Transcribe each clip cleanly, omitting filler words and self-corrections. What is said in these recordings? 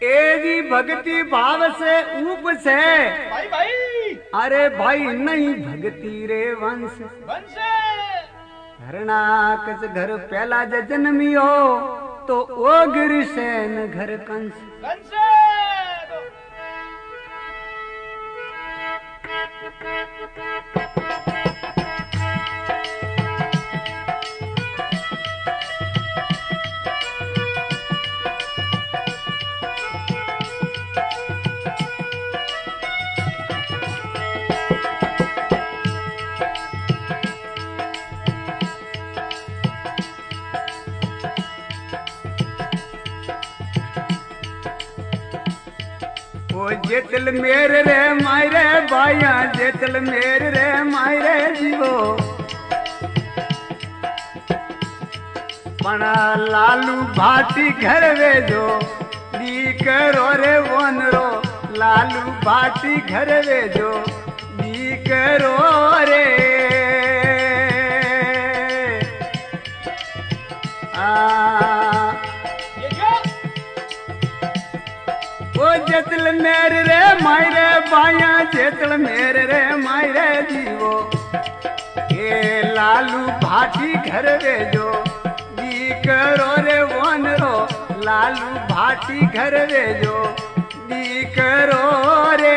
एगी भक्ति भाव से ऊप से भाई भाई अरे भाई नहीं भक्ति रे वंश वंश हरणाकस घर पहला जन्मियो तो ओ गिरसेन घर कंस कंस जेतल मेरे रे मायरे बाया जेतल मेरे रे मायरे जीवो पना लालू भाटी घर वेजो दी करो रे वनरो लालू भाटी घर वेजो दी करो रे जेतल मेरे रे मायरे बाया जेतल मेरे रे मायरे जीवो ये लालू भाटी घर वेजो दी करो रे वनरो लालू भाटी घर वेजो दी करो रे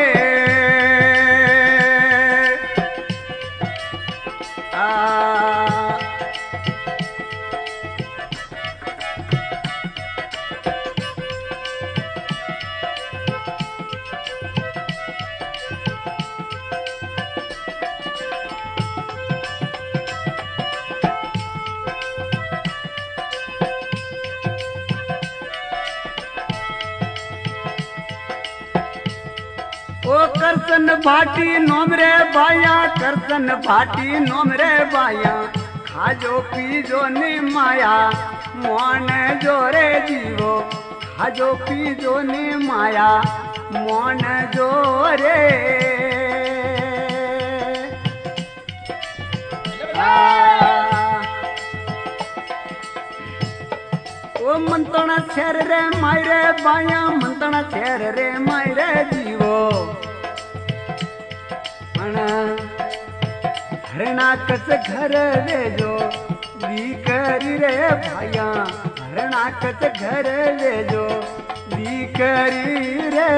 ओ करसन भाटी नोमरे बाया करसन भाटी नोमरे बाया खाजो पीजो ने माया मोन जोरे जीवो खाजो पीजो ने माया मोन जोरे ओ मंतना छेर रे मायरे बाया मंतना छेर रे मायरे जीवो हरणाकस घर वेजो दी करी रे भाया हरणाकस घर वेजो दी करी रे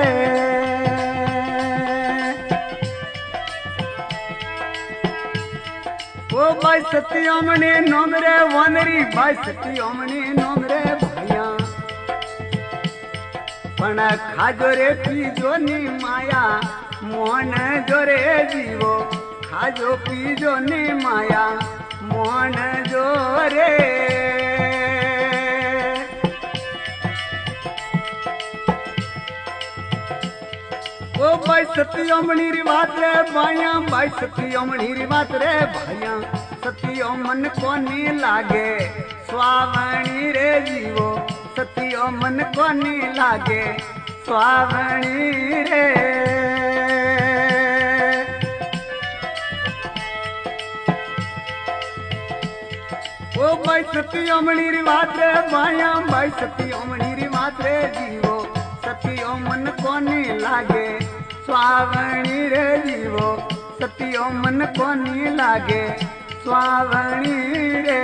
ओ भाई सत्योमणि नोमरे वनरी भाई सत्योमणि नोमरे भाया पण खाजो रे पीजो नी माया मोहन जोरे जीवो खाजो पीजो ने माया मोहन जोरे ओ भाई सत्योमणि री बात रे भाया भाई सत्योमणि री बात रे भाया सत्यो मन को नी लागे स्वावणी रे जीवो सत्यो मन को नी लागे स्वावणी रे ओ भाई सत्योमणि री बात रे भाया भाई सत्योमणि री बात रे जीवो सत्यो मन कोनी लागे स्वावणी रे जीवो सत्यो मन कोनी लागे स्वावणी रे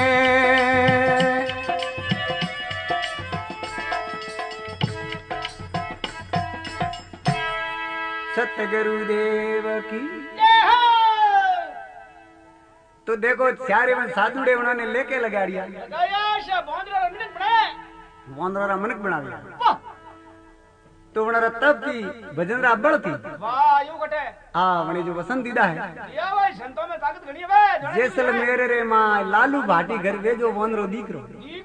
सतगुरुदेव की तो देखो चारे में साधुड़े उन्होंने लेके लगा दिया बोंदरा मनक बना दिया तो उन्होंने तब की भजन अब्बड़ थी हाँ मने जो पसंदीदा है जैसल मेरे रे माँ लालू भाटी घर वे जो बोंदरो दीकरो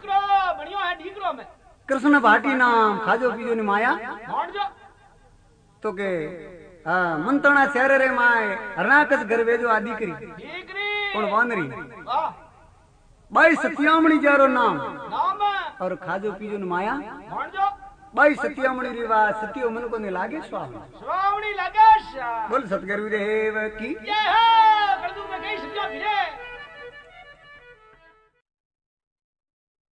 कृष्ण भाटी नाम खाजो पीजो ने माया तो के मंत्रणा शहर रे माए हरणाकस घर वे जो आदि करी कौन वानरी भाई सत्यामणि जारो नाम और खाजो पीजो न माया भाई सत्यामणि रिवा सत्यो मन को ने लागे स्वावणी लागे बोल सतगुरुदेव की जय।